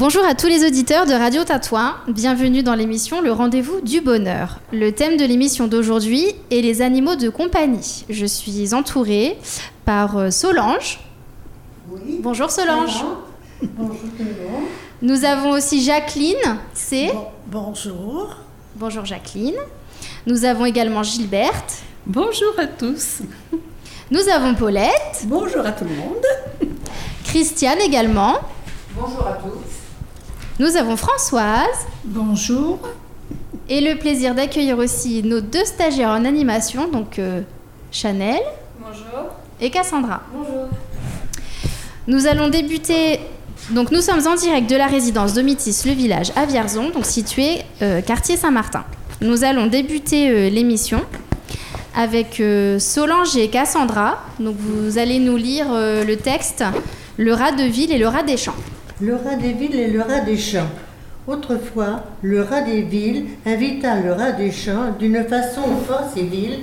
Bonjour à tous les auditeurs de Radio Tatouin, bienvenue dans l'émission Le Rendez-vous du Bonheur. Le thème de l'émission d'aujourd'hui est les animaux de compagnie. Je suis entourée par Solange. Oui. Bonjour Solange. Bonjour tout le monde. Nous avons aussi Jacqueline, c'est... Bonjour. Bonjour Jacqueline. Nous avons également Gilberte. Bonjour à tous. Nous avons Paulette. Bonjour à tout le monde. Christiane également. Bonjour à tous. Nous avons Françoise. Bonjour. Et le plaisir d'accueillir aussi nos deux stagiaires en animation, donc Chanel. Bonjour. Et Cassandra. Bonjour. Nous allons débuter. Donc nous sommes en direct de la résidence Domitis Le Village à Vierzon, donc situé quartier Saint-Martin. Nous allons débuter l'émission avec Solange et Cassandra. Donc vous allez nous lire le texte Le rat de ville et le rat des champs. Le rat des villes et le rat des champs. Autrefois, le rat des villes invita le rat des champs d'une façon fort civile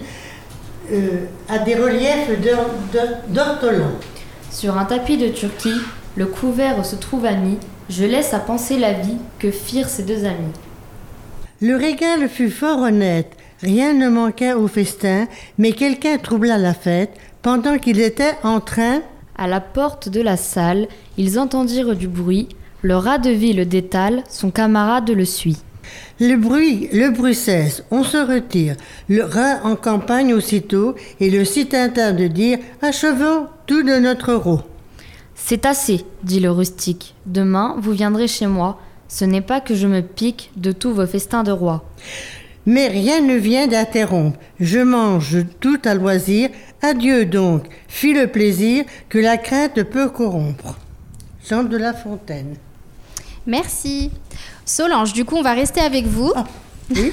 à des reliefs d'ortolans. Sur un tapis de Turquie, le couvert se trouva mis. Je laisse à penser la vie que firent ces deux amis. Le régal fut fort honnête. Rien ne manqua au festin, mais quelqu'un troubla la fête pendant qu'ils étaient en train. À la porte de la salle, ils entendirent du bruit. Le rat de ville détale, son camarade le suit. Le bruit cesse, on se retire. Le rat en campagne aussitôt, et le citintin de dire « Achevons tout de notre rot ». C'est assez, dit le rustique. Demain, vous viendrez chez moi. Ce n'est pas que je me pique de tous vos festins de roi. Mais rien ne vient d'interrompre. Je mange tout à loisir. Adieu donc, fit le plaisir que la crainte peut corrompre. Jean de La Fontaine. Merci. Solange, du coup, on va rester avec vous. Ah, oui.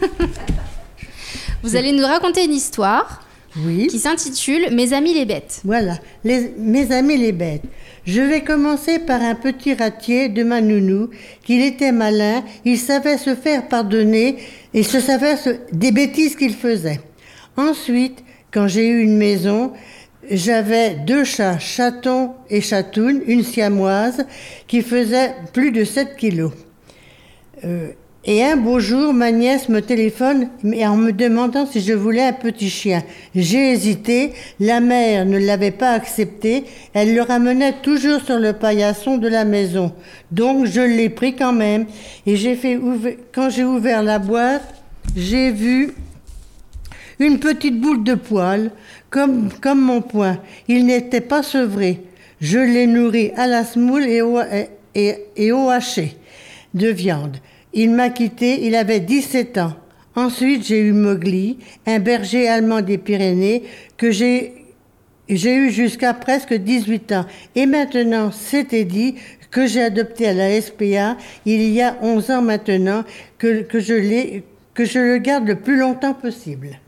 Vous allez nous raconter une histoire Oui. qui s'intitule « Mes amis les bêtes ». Voilà, mes amis les bêtes. Je vais commencer par un petit ratier de ma nounou, qu'il était malin, il savait se faire pardonner et se savait des bêtises qu'il faisait. Ensuite, quand j'ai eu une maison, j'avais 2 chats, Chaton et Chatoune, une siamoise, qui faisait plus de 7 kilos. Et un beau jour, ma nièce me téléphone en me demandant si je voulais un petit chien. J'ai hésité, la mère ne l'avait pas accepté, elle le ramenait toujours sur le paillasson de la maison. Donc je l'ai pris quand même. Et quand j'ai ouvert la boîte, j'ai vu une petite boule de poils, comme mon poing. Il n'était pas sevré. Je l'ai nourri à la semoule et au haché de viande. Il m'a quitté, il avait 17 ans. Ensuite, j'ai eu Mowgli, un berger allemand des Pyrénées, que j'ai eu jusqu'à presque 18 ans. Et maintenant, c'est Teddy, que j'ai adopté à la SPA, il y a 11 ans maintenant, que je le garde le plus longtemps possible.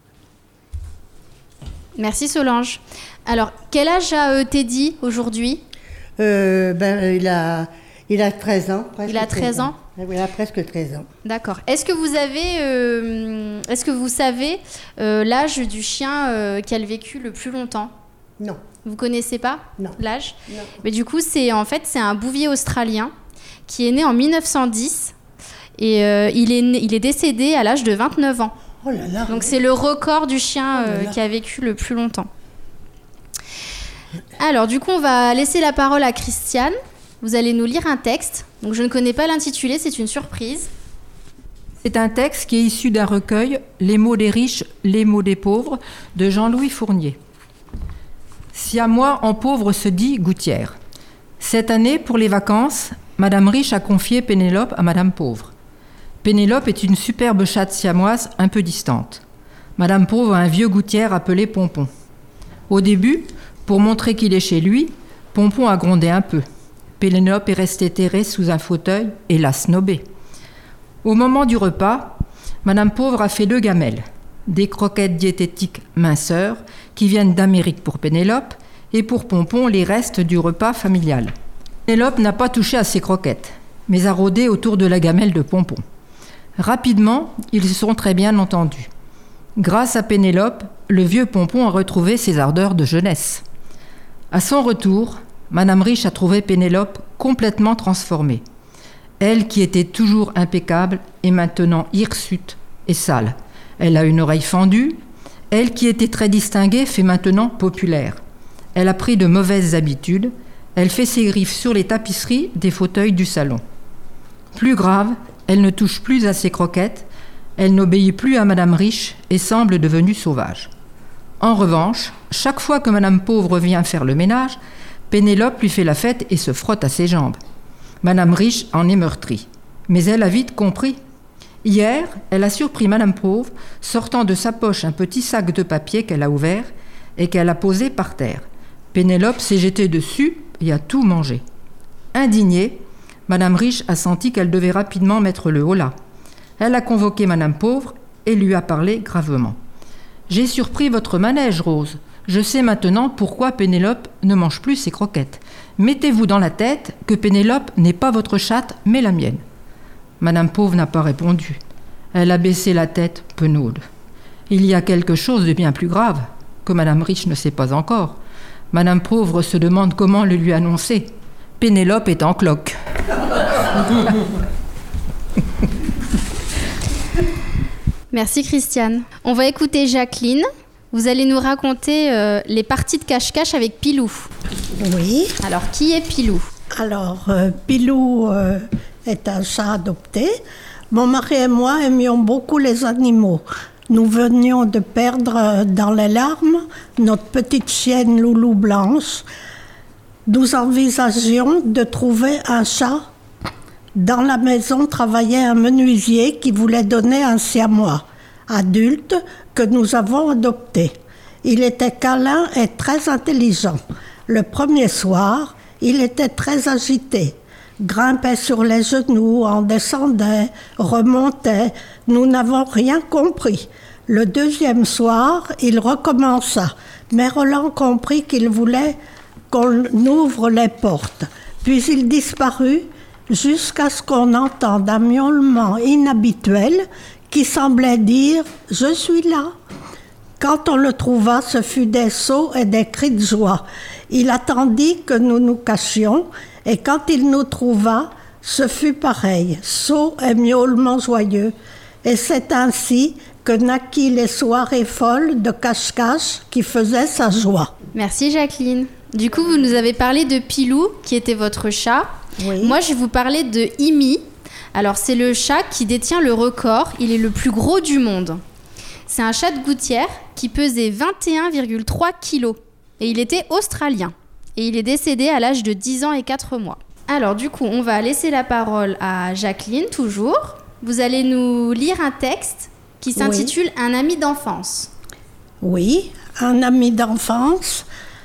Merci Solange. Alors, quel âge a Teddy aujourd'hui ? Il a 13 ans. Il a 13 ans ? Il a presque 13 ans. D'accord. Est-ce que vous savez l'âge du chien qui a vécu le plus longtemps ? Non. Vous connaissez pas l'âge ? Non. Mais du coup, c'est un bouvier australien qui est né en 1910 et il est décédé à l'âge de 29 ans. Oh là là. Donc c'est le record du chien qui a vécu le plus longtemps. Alors du coup, on va laisser la parole à Christiane. Vous allez nous lire un texte. Donc je ne connais pas l'intitulé, c'est une surprise. C'est un texte qui est issu d'un recueil, Les mots des riches, les mots des pauvres, de Jean-Louis Fournier. Siamois en pauvre se dit gouttière. Cette année, pour les vacances, Madame Riche a confié Pénélope à Madame Pauvre. Pénélope est une superbe chatte siamoise un peu distante. Madame Pauvre a un vieux gouttière appelé Pompon. Au début, pour montrer qu'il est chez lui, Pompon a grondé un peu. Pénélope est restée terrée sous un fauteuil et l'a snobé. Au moment du repas, Madame Pauvre a fait 2 gamelles, des croquettes diététiques minceurs qui viennent d'Amérique pour Pénélope et pour Pompon les restes du repas familial. Pénélope n'a pas touché à ses croquettes, mais a rôdé autour de la gamelle de Pompon. Rapidement, ils se sont très bien entendus. Grâce à Pénélope, le vieux Pompon a retrouvé ses ardeurs de jeunesse. À son retour, Madame Riche a trouvé Pénélope complètement transformée. Elle qui était toujours impeccable est maintenant hirsute et sale. Elle a une oreille fendue. Elle qui était très distinguée fait maintenant populaire. Elle a pris de mauvaises habitudes. Elle fait ses griffes sur les tapisseries des fauteuils du salon. Plus grave, elle ne touche plus à ses croquettes. Elle n'obéit plus à Madame Riche et semble devenue sauvage. En revanche, chaque fois que Madame Pauvre vient faire le ménage, Pénélope lui fait la fête et se frotte à ses jambes. Madame Riche en est meurtrie. Mais elle a vite compris. Hier, elle a surpris Madame Pauvre sortant de sa poche un petit sac de papier qu'elle a ouvert et qu'elle a posé par terre. Pénélope s'est jetée dessus et a tout mangé. Indignée, Madame Riche a senti qu'elle devait rapidement mettre le holà. Elle a convoqué Madame Pauvre et lui a parlé gravement. « J'ai surpris votre manège, Rose. Je sais maintenant pourquoi Pénélope ne mange plus ses croquettes. Mettez-vous dans la tête que Pénélope n'est pas votre chatte, mais la mienne. » Madame Pauvre n'a pas répondu. Elle a baissé la tête, penaude. Il y a quelque chose de bien plus grave, que Madame Riche ne sait pas encore. Madame Pauvre se demande comment le lui annoncer. Pénélope est en cloque. Merci Christiane. On va écouter Jacqueline. Vous allez nous raconter les parties de cache-cache avec Pilou. Oui. Alors, qui est Pilou ? Alors, Pilou est un chat adopté. Mon mari et moi aimions beaucoup les animaux. Nous venions de perdre dans les larmes notre petite chienne Loulou Blanche. Nous envisagions de trouver un chat. Dans la maison travaillait un menuisier qui voulait donner un siamois adulte que nous avons adopté. Il était câlin et très intelligent. Le premier soir, il était très agité. Grimpait sur les genoux, en descendait, remontait. Nous n'avons rien compris. Le deuxième soir, il recommença. Mais Roland comprit qu'il voulait qu'on ouvre les portes. Puis il disparut jusqu'à ce qu'on entende un miaulement inhabituel qui semblait dire « Je suis là ». Quand on le trouva, ce fut des sauts et des cris de joie. Il attendit que nous nous cachions, et quand il nous trouva, ce fut pareil, sauts et miaulements joyeux. Et c'est ainsi que naquit les soirées folles de cache-cache qui faisaient sa joie. Merci Jacqueline. Du coup, vous nous avez parlé de Pilou, qui était votre chat. Oui. Moi, je vais vous parler de Imi. Alors, c'est le chat qui détient le record. Il est le plus gros du monde. C'est un chat de gouttière qui pesait 21,3 kilos. Et il était australien. Et il est décédé à l'âge de 10 ans et 4 mois. Alors, du coup, on va laisser la parole à Jacqueline, toujours. Vous allez nous lire un texte qui s'intitule « Un ami d'enfance ». Oui, un ami d'enfance.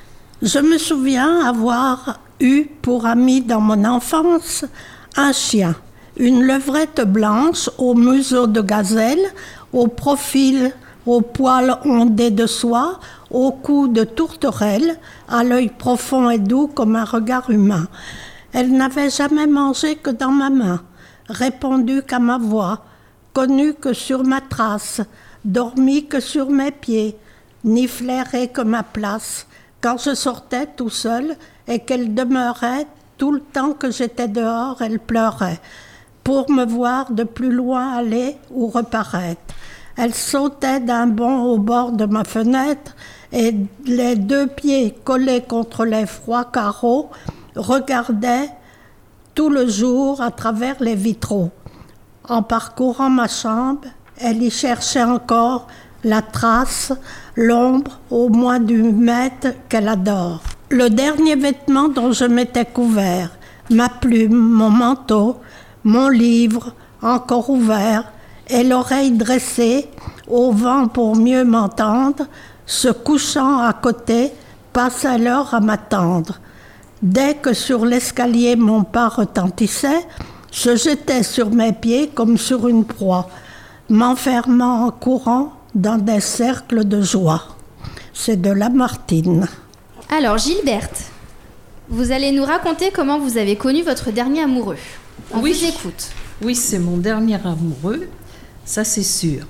Je me souviens avoir eu pour ami dans mon enfance un chien, une levrette blanche au museau de gazelle, au profil, aux poils ondés de soie, au cou de tourterelle, à l'œil profond et doux comme un regard humain. Elle n'avait jamais mangé que dans ma main, répondu qu'à ma voix, connu que sur ma trace, dormi que sur mes pieds, ni flairé que ma place, quand je sortais tout seul et qu'elle demeurait, tout le temps que j'étais dehors, elle pleurait, pour me voir de plus loin aller ou reparaître. Elle sautait d'un bond au bord de ma fenêtre et les deux pieds collés contre les froids carreaux regardait tout le jour à travers les vitraux. En parcourant ma chambre, elle y cherchait encore la trace, l'ombre au moins du mètre qu'elle adore. Le dernier vêtement dont je m'étais couvert, ma plume, mon manteau, mon livre encore ouvert et l'oreille dressée au vent pour mieux m'entendre, se couchant à côté, passait l'heure à m'attendre. Dès que sur l'escalier mon pas retentissait, je jetais sur mes pieds comme sur une proie, m'enfermant en courant dans des cercles de joie. C'est de Lamartine. Alors, Gilberte, vous allez nous raconter comment vous avez connu votre dernier amoureux. On vous écoute. Oui, c'est mon dernier amoureux, ça c'est sûr.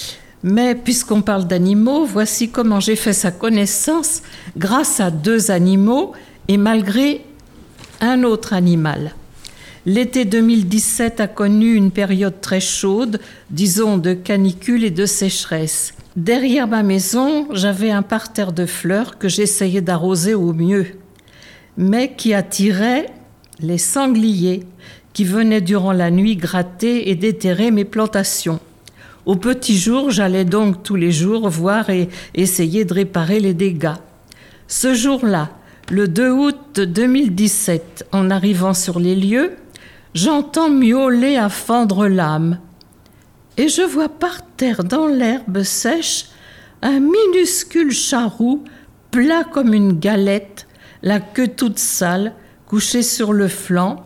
Mais puisqu'on parle d'animaux, voici comment j'ai fait sa connaissance grâce à 2 animaux et malgré un autre animal. L'été 2017 a connu une période très chaude, disons de canicule et de sécheresse. Derrière ma maison, j'avais un parterre de fleurs que j'essayais d'arroser au mieux, mais qui attirait les sangliers qui venaient durant la nuit gratter et déterrer mes plantations. Au petit jour, j'allais donc tous les jours voir et essayer de réparer les dégâts. Ce jour-là, le 2 août 2017, en arrivant sur les lieux, j'entends miauler à fendre l'âme. Et je vois par terre, dans l'herbe sèche, un minuscule charroux, plat comme une galette, la queue toute sale, couché sur le flanc,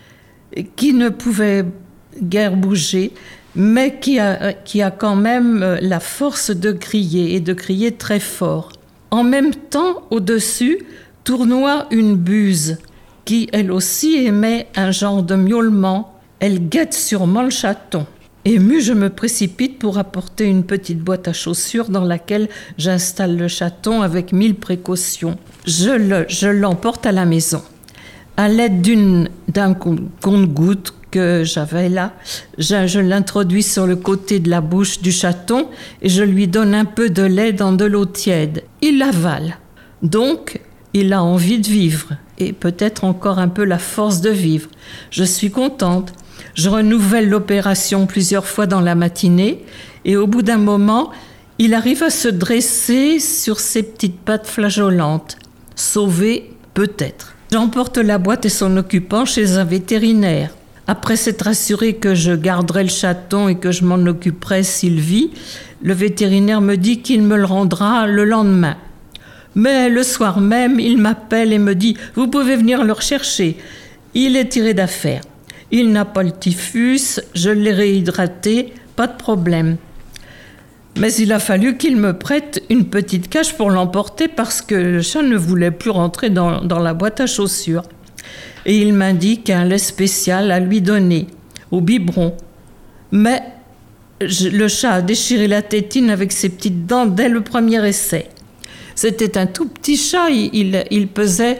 qui ne pouvait guère bouger, mais qui a quand même la force de crier, et de crier très fort. En même temps, au-dessus, tournoie une buse, qui, elle aussi, émet un genre de miaulement. Elle guette sûrement le chaton. Émue, je me précipite pour apporter une petite boîte à chaussures dans laquelle j'installe le chaton avec 1000 précautions. Je l'emporte à la maison. À l'aide d'un compte-gouttes que j'avais là, je l'introduis sur le côté de la bouche du chaton et je lui donne un peu de lait dans de l'eau tiède. Il l'avale. Donc, il a envie de vivre et peut-être encore un peu la force de vivre. Je suis contente. Je renouvelle l'opération plusieurs fois dans la matinée et au bout d'un moment, il arrive à se dresser sur ses petites pattes flageolantes. Sauvé, peut-être. J'emporte la boîte et son occupant chez un vétérinaire. Après s'être assuré que je garderais le chaton et que je m'en occuperais s'il vit, le vétérinaire me dit qu'il me le rendra le lendemain. Mais le soir même, il m'appelle et me dit « Vous pouvez venir le rechercher. Il est tiré d'affaire. Il n'a pas le typhus, je l'ai réhydraté, pas de problème. » Mais il a fallu qu'il me prête une petite cage pour l'emporter parce que le chat ne voulait plus rentrer dans la boîte à chaussures. Et il m'indique un lait spécial à lui donner, au biberon. Mais le chat a déchiré la tétine avec ses petites dents dès le premier essai. C'était un tout petit chat, il pesait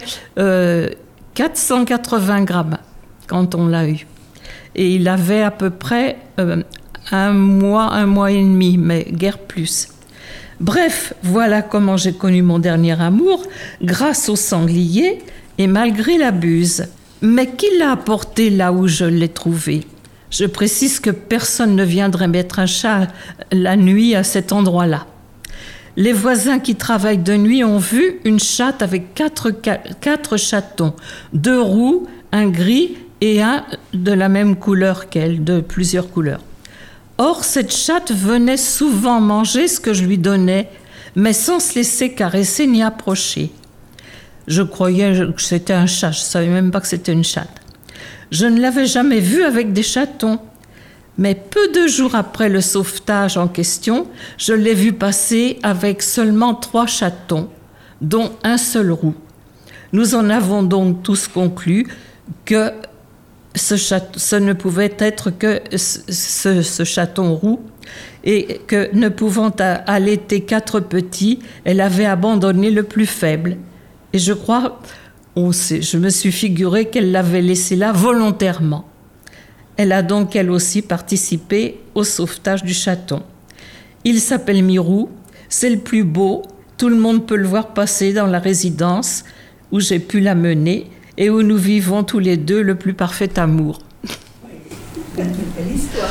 480 grammes quand on l'a eu. Et il avait à peu près un mois et demi, mais guère plus. Bref, voilà comment j'ai connu mon dernier amour, grâce au sanglier et malgré la buse. Mais qui l'a apporté là où je l'ai trouvé ? Je précise que personne ne viendrait mettre un chat la nuit à cet endroit-là. Les voisins qui travaillent de nuit ont vu une chatte avec quatre chatons, 2 roux, un gris et un de la même couleur qu'elle, de plusieurs couleurs. Or, cette chatte venait souvent manger ce que je lui donnais, mais sans se laisser caresser ni approcher. Je croyais que c'était un chat, je ne savais même pas que c'était une chatte. Je ne l'avais jamais vue avec des chatons. Mais peu de jours après le sauvetage en question, je l'ai vue passer avec seulement 3 chatons, dont un seul roux. Nous en avons donc tous conclu que ce ne pouvait être que ce chaton roux et que, ne pouvant allaiter 4 petits, elle avait abandonné le plus faible. Et je crois, je me suis figuré qu'elle l'avait laissé là volontairement. Elle a donc elle aussi participé au sauvetage du chaton. Il s'appelle Mirou, c'est le plus beau, tout le monde peut le voir passer dans la résidence où j'ai pu la mener et où nous vivons tous les deux le plus parfait amour. Belle histoire.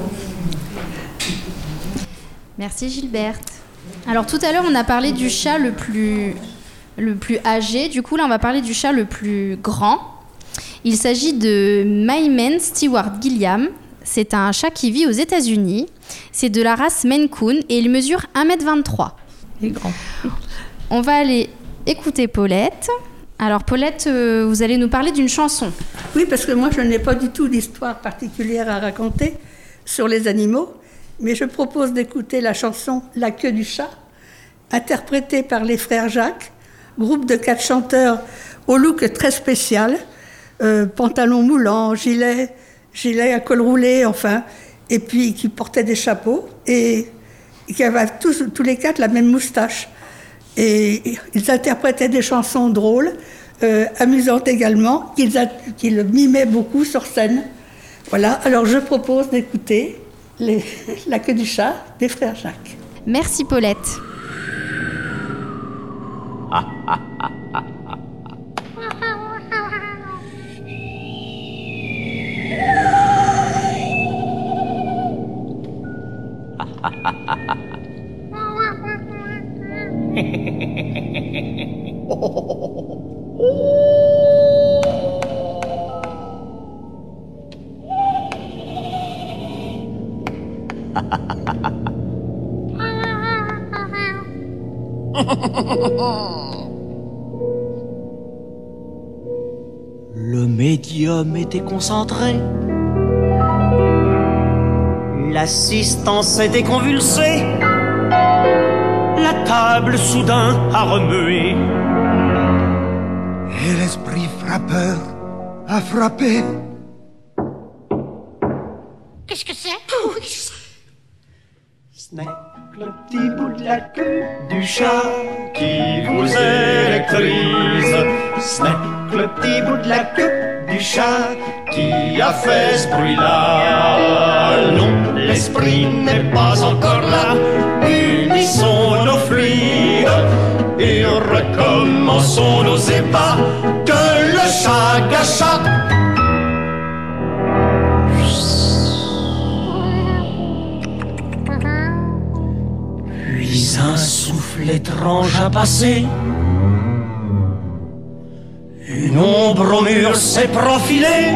Merci Gilberte. Alors tout à l'heure on a parlé du chat le plus âgé, du coup là on va parler du chat le plus grand. Il s'agit de Maymen Stewart Gilliam. C'est un chat qui vit aux États-Unis. C'est de la race Maine Coon et il mesure 1m23. Il est grand. On va aller écouter Paulette. Alors Paulette, vous allez nous parler d'une chanson. Oui, parce que moi je n'ai pas du tout d'histoire particulière à raconter sur les animaux, mais je propose d'écouter la chanson « La queue du chat », interprétée par les frères Jacques, groupe de 4 chanteurs au look très spécial, pantalon moulant, gilet à col roulé, enfin, et puis qui portaient des chapeaux, et qui avaient tous les 4 la même moustache. Et ils interprétaient des chansons drôles, amusante également, qu'il mimait beaucoup sur scène. Voilà, alors je propose d'écouter La queue du chat des frères Jacques. Merci Paulette. Le médium était concentré. L'assistance était convulsée. La table soudain a remué. Et l'esprit frappeur a frappé. Qu'est-ce que c'est? Ce n'est que le petit bout de la queue du chat qui vous électrise. Ce n'est que le petit bout de la queue du chat qui a fait ce bruit-là. Non, l'esprit n'est pas encore là. Unissons nos fluides et recommençons nos ébats. Que le chat gâcha. Puis un souffle étrange a passé. Une ombre au mur s'est profilée.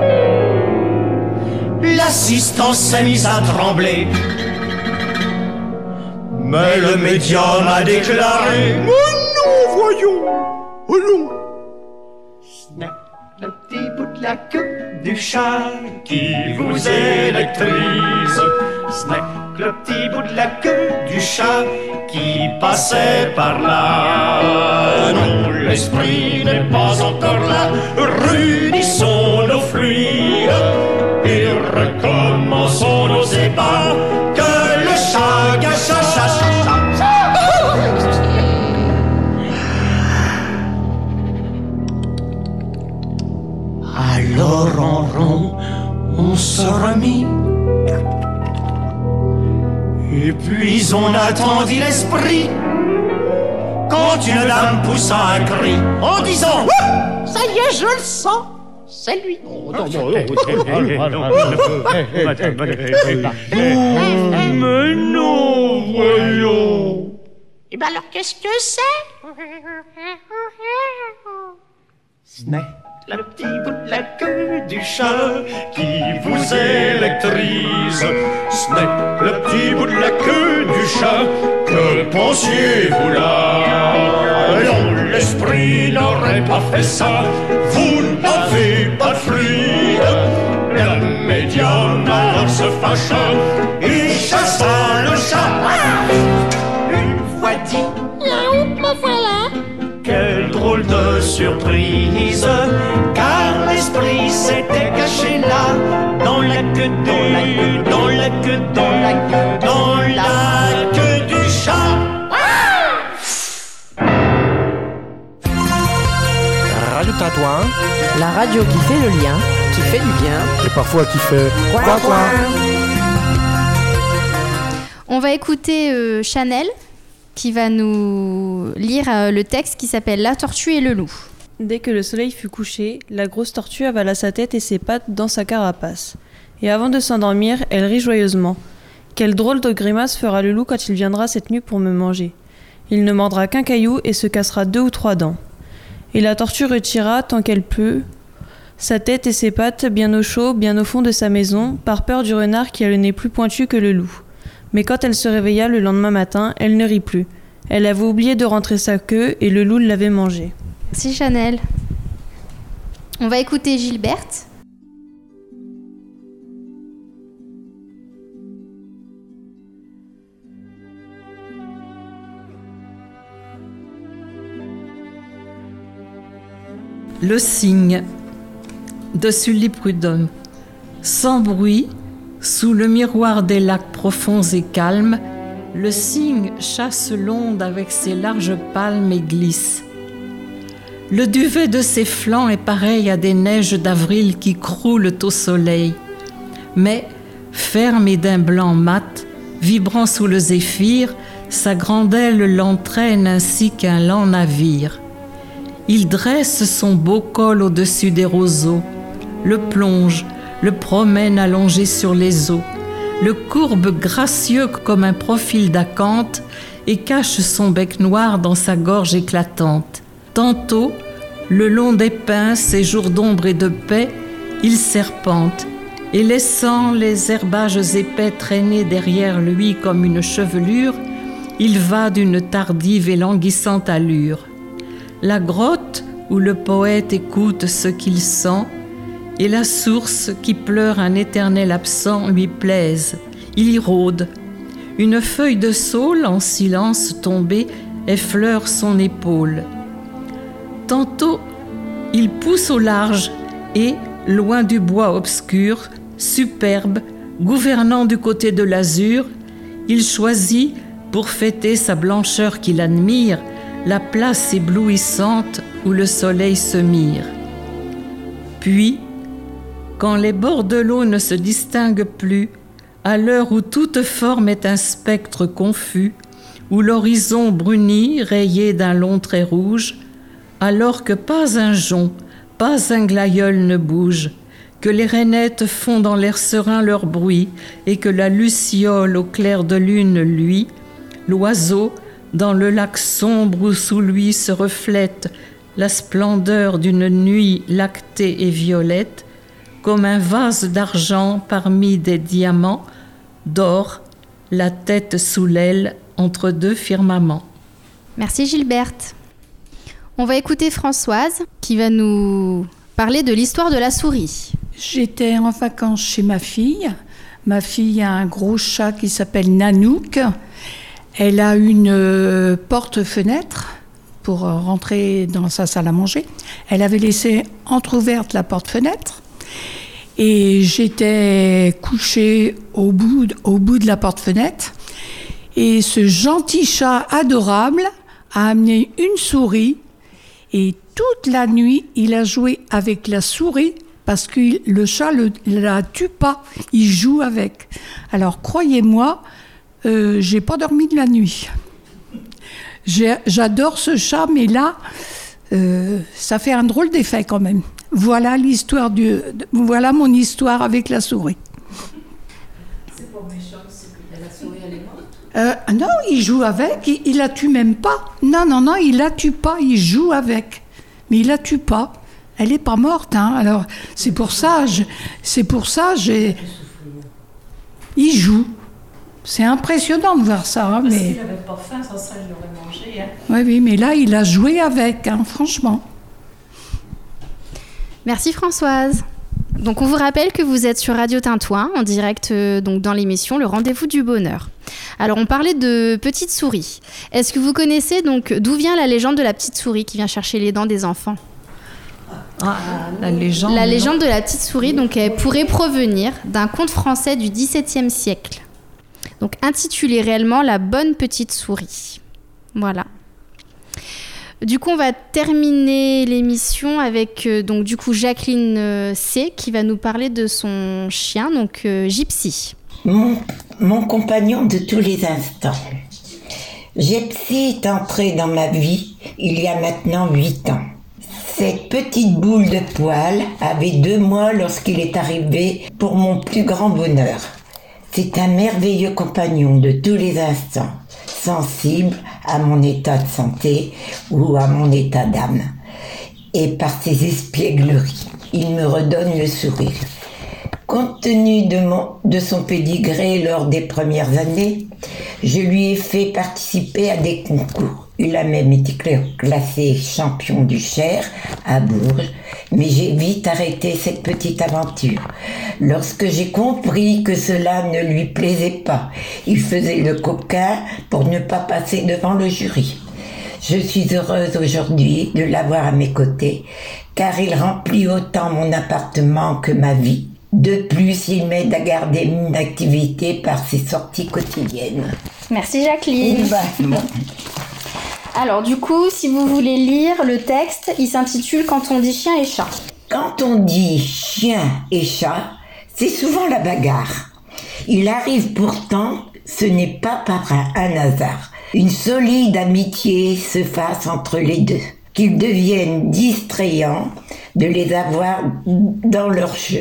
L'assistance s'est mise à trembler. Mais le médium a déclaré: oh non, voyons, oh non. Ce n'est le petit bout de la queue du chat qui vous électrise. Ce n'est que le petit bout de la queue du chat qui passait par là. Non, l'esprit n'est pas encore là. Réunissons nos fluides et recommençons nos ébats. Que le chat gâcha, Alors en rond, on se remit. Et puis on attendit l'esprit. Quand une dame poussa un cri en disant: Ça y est, je le sens. C'est lui. Mais non, voyons. Et ben alors, qu'est-ce que c'est? Ce n'est le petit bout de la queue du chat qui vous électrise. Ce n'est le petit bout de la queue du chat. Que pensiez-vous là? Non, l'esprit n'aurait pas fait ça. Vous n'avez pas de fluide. Le médium alors se fâcha et chassa le chat. Une fois dit, Me voilà. quelle drôle de surprise, car l'esprit s'était caché là, dans la queue du chat. Radio Tatouin, la radio qui fait le lien, qui fait du bien, et parfois qui fait quoi. On va écouter Chanel qui va nous lire le texte qui s'appelle La tortue et le loup. Dès que le soleil fut couché, la grosse tortue avala sa tête et ses pattes dans sa carapace. Et avant de s'endormir, elle rit joyeusement. Quelle drôle de grimace fera le loup quand il viendra cette nuit pour me manger. Il ne mordra qu'un caillou et se cassera 2 ou 3 dents. Et la tortue retira, tant qu'elle peut, sa tête et ses pattes bien au chaud, bien au fond de sa maison, par peur du renard qui a le nez plus pointu que le loup. Mais quand elle se réveilla le lendemain matin, elle ne rit plus. Elle avait oublié de rentrer sa queue et le loup l'avait mangée. Merci Chanel. On va écouter Gilberte. Le cygne de Sully Prudhomme. Sans bruit, sous le miroir des lacs profonds et calmes, le cygne chasse l'onde avec ses larges palmes et glisse. Le duvet de ses flancs est pareil à des neiges d'avril qui croulent au soleil. Mais, ferme et d'un blanc mat, vibrant sous le zéphyr, sa grande aile l'entraîne ainsi qu'un lent navire. Il dresse son beau col au-dessus des roseaux, le plonge, le promène allongé sur les eaux, le courbe gracieux comme un profil d'acanthe et cache son bec noir dans sa gorge éclatante. Tantôt, le long des pins, ses jours d'ombre et de paix, il serpente, et laissant les herbages épais traîner derrière lui comme une chevelure, il va d'une tardive et languissante allure. La grotte où le poète écoute ce qu'il sent, et la source qui pleure un éternel absent lui plaisent. Il y rôde. Une feuille de saule en silence tombée effleure son épaule. Tantôt, il pousse au large et, loin du bois obscur, superbe, gouvernant du côté de l'azur, il choisit, pour fêter sa blancheur qu'il admire, la place éblouissante où le soleil se mire. Puis, quand les bords de l'eau ne se distinguent plus, à l'heure où toute forme est un spectre confus, où l'horizon brunit, rayé d'un long trait rouge, alors que pas un jonc, pas un glaïeul ne bouge, que les rainettes font dans l'air serein leur bruit, et que la luciole au clair de lune luit, l'oiseau, dans le lac sombre où sous lui se reflète la splendeur d'une nuit lactée et violette, comme un vase d'argent parmi des diamants, dort, la tête sous l'aile entre deux firmaments. Merci Gilberte. On va écouter Françoise qui va nous parler de l'histoire de la souris. J'étais en vacances chez ma fille. Ma fille a un gros chat qui s'appelle Nanouk. Elle a une porte-fenêtre pour rentrer dans sa salle à manger. Elle avait laissé entrouverte la porte-fenêtre. Et j'étais couchée au bout de la porte-fenêtre. Et ce gentil chat adorable a amené une souris. Et toute la nuit, il a joué avec la souris parce que le chat ne la tue pas. Il joue avec. Alors, croyez-moi, j'ai pas dormi de la nuit. J'adore ce chat, mais là, ça fait un drôle d'effet quand même. Voilà voilà mon histoire avec la souris. C'est pas méchant, c'est que la souris elle est morte. Non, il joue avec, il la tue même pas. Non, il la tue pas, il joue avec. Mais il la tue pas. Elle est pas morte, hein. Alors, c'est pour ça, il joue. C'est impressionnant de voir ça. Hein, parce mais... s'il n'avait pas faim, ça il l'aurait mangé. Hein. Oui, mais là, il a joué avec, hein, franchement. Merci Françoise. Donc on vous rappelle que vous êtes sur Radio Tintouin, en direct donc dans l'émission Le Rendez-vous du Bonheur. Alors on parlait de petites souris. Est-ce que vous connaissez donc d'où vient la légende de la petite souris qui vient chercher les dents des enfants ? La légende. La légende de la petite souris, donc, elle pourrait provenir d'un conte français du XVIIe siècle. Donc intitulé réellement La bonne petite souris. Voilà. Du coup, on va terminer l'émission avec donc du coup Jacqueline C qui va nous parler de son chien, donc Gypsy. Mon compagnon de tous les instants. Gypsy est entré dans ma vie il y a maintenant 8 ans. Cette petite boule de poils avait 2 mois lorsqu'il est arrivé pour mon plus grand bonheur. C'est un merveilleux compagnon de tous les instants, sensible à mon état de santé ou à mon état d'âme. Et par ses espiègleries, il me redonne le sourire. Compte tenu de son pédigré lors des premières années, je lui ai fait participer à des concours. Il a même été classé champion du Cher à Bourges, mais j'ai vite arrêté cette petite aventure. Lorsque j'ai compris que cela ne lui plaisait pas, il faisait le coquin pour ne pas passer devant le jury. Je suis heureuse aujourd'hui de l'avoir à mes côtés, car il remplit autant mon appartement que ma vie. De plus, il m'aide à garder une activité par ses sorties quotidiennes. Merci Jacqueline. Alors du coup, si vous voulez lire le texte, il s'intitule « Quand on dit chien et chat ». Quand on dit chien et chat, c'est souvent la bagarre. Il arrive pourtant, ce n'est pas par un hasard, une solide amitié se fasse entre les deux, qu'ils deviennent distrayants de les avoir dans leur jeu.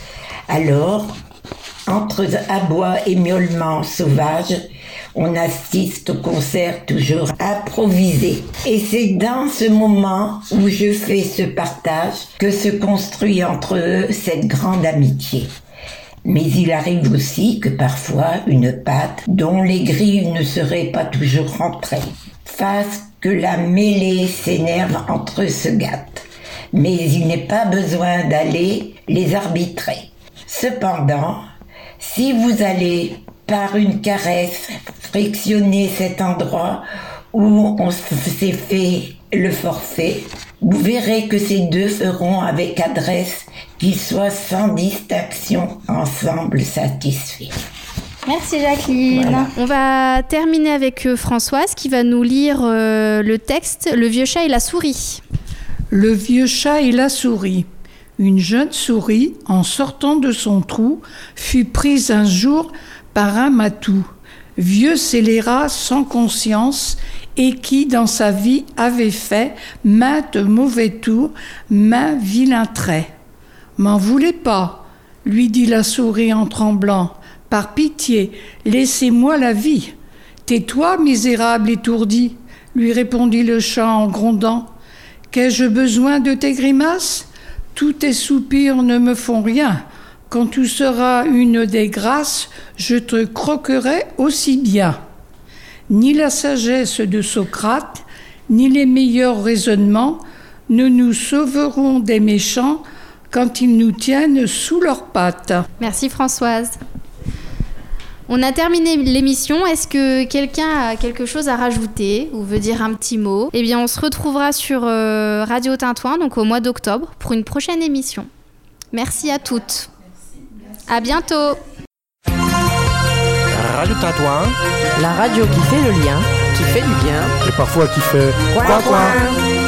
Alors, entre abois et miaulements sauvages, on assiste au concert toujours improvisé. Et c'est dans ce moment où je fais ce partage que se construit entre eux cette grande amitié. Mais il arrive aussi que parfois une patte dont les grilles ne seraient pas toujours rentrées fasse que la mêlée s'énerve entre eux se gâte. Mais il n'est pas besoin d'aller les arbitrer. Cependant, si vous allez par une caresse frictionner cet endroit où on s'est fait le forfait, vous verrez que ces deux feront avec adresse qu'ils soient sans distinction ensemble satisfaits. Merci Jacqueline. Voilà. On va terminer avec Françoise qui va nous lire le texte « Le vieux chat et la souris ». Le vieux chat et la souris. Une jeune souris, en sortant de son trou, fut prise un jour par un matou, vieux scélérat sans conscience et qui, dans sa vie, avait fait maintes mauvais tours, maints vilains traits. « M'en voulez pas, lui dit la souris en tremblant. Par pitié, laissez-moi la vie. Tais-toi, misérable étourdi, lui répondit le chat en grondant. Qu'ai-je besoin de tes grimaces ? Tous tes soupirs ne me font rien. Quand tu seras une des grâces, je te croquerai aussi bien. Ni la sagesse de Socrate, ni les meilleurs raisonnements ne nous sauveront des méchants quand ils nous tiennent sous leurs pattes. Merci Françoise. On a terminé l'émission. Est-ce que quelqu'un a quelque chose à rajouter ou veut dire un petit mot ? Eh bien, on se retrouvera sur Radio Tintouin, donc au mois d'octobre, pour une prochaine émission. Merci à toutes. À bientôt. Radio Tintouin, la radio qui fait le lien, qui fait du bien. Et parfois qui fait coin.